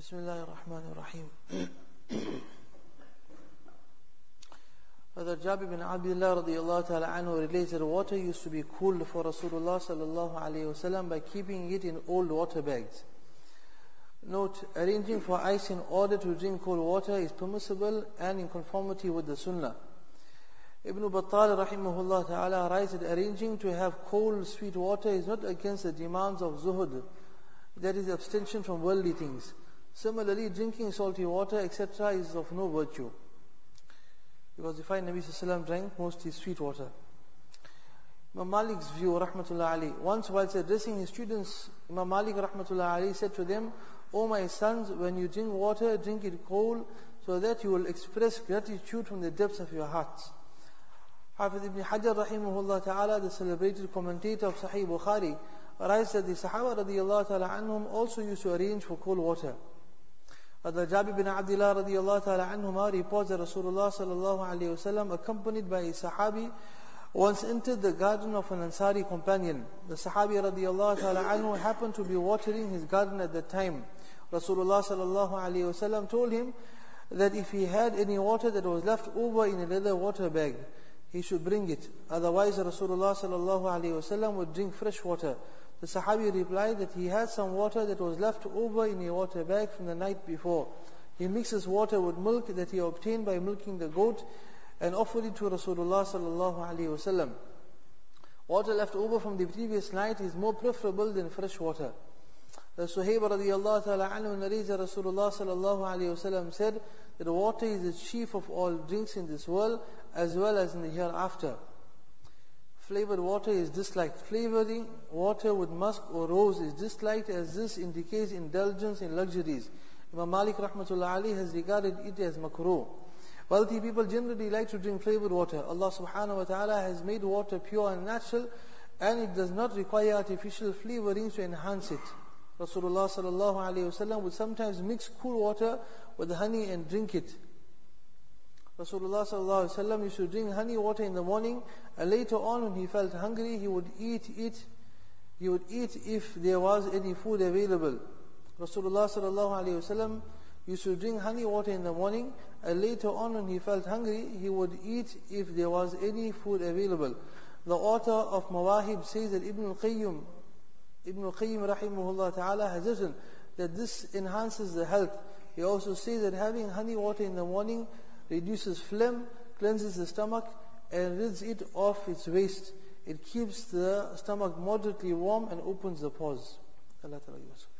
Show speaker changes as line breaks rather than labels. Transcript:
Bismillahir Rahmanir Rahim. Brother Jabir bin Abdullah radiyallahu ta'ala anhu relates that water used to be cooled for Rasulullah sallallahu alayhi wasallam by keeping it in old water bags. Note, arranging for ice in order to drink cold water is permissible and in conformity with the Sunnah. Ibn Battal rahimahullah ta'ala writes that arranging to have cold sweet water is not against the demands of zuhud, that is abstention from worldly things. Similarly, drinking salty water etc. is of no virtue, because we find Nabi sallallahu alaihi wasallam drank mostly sweet water. Imam Malik's view rahmatullah alayhi, once whilst addressing his students, Imam Malik rahmatullah alayhi said to them, "O my sons, when you drink water, drink it cold, so that you will express gratitude from the depths of your hearts." Hafiz ibn Hajar rahimahullah ta'ala, the celebrated commentator of Sahih Bukhari, writes that the Sahaba radiyallahu ta'ala anhum also used to arrange for cold water. Brother Jabir bin Abdullah radiyallahu ta'ala anhuma reports that Rasulullah sallallahu alayhi wasallam, accompanied by a Sahabi, once entered the garden of an Ansari companion. The Sahabi radiyallahu ta'ala anhu happened to be watering his garden at that time. Rasulullah sallallahu alayhi wasallam told him that if he had any water that was left over in a leather water bag, he should bring it. Otherwise, Rasulullah sallallahu alayhi wasallam would drink fresh water. The Sahabi replied that he had some water that was left over in a water bag from the night before. He mixes water with milk that he obtained by milking the goat and offered it to Rasulullah sallallahu alayhi wasallam. Water left over from the previous night is more preferable than fresh water. The Suhaib radiyallahu ta'ala anhu narrates that Rasulullah sallallahu alayhi wasallam said that water is the chief of all drinks in this world as well as in the hereafter. Flavored water is disliked. Flavoring water with musk or rose is disliked, as this indicates indulgence in luxuries. Imam Malik rahmatullah alayhi has regarded it as makruh. Wealthy people generally like to drink flavored water. Allah subhanahu wa ta'ala has made water pure and natural, and it does not require artificial flavorings to enhance it. Rasulullah sallallahu alayhi wasallam would sometimes mix cool water with honey and drink it. Rasulullah sallallahu alayhi wasallam used to drink honey water in the morning, and later on when he felt hungry, he would eat if there was any food available. Rasulullah sallallahu alayhi wasallam used to drink honey water in the morning, and later on when he felt hungry, he would eat if there was any food available. The author of Mawahib says that Ibn al-Qayyim rahimahullah ta'ala has written that this enhances the health. He also says that having honey water in the morning reduces phlegm, cleanses the stomach, and rids it of its waste. It keeps the stomach moderately warm and opens the pores. Allah Ta'ala.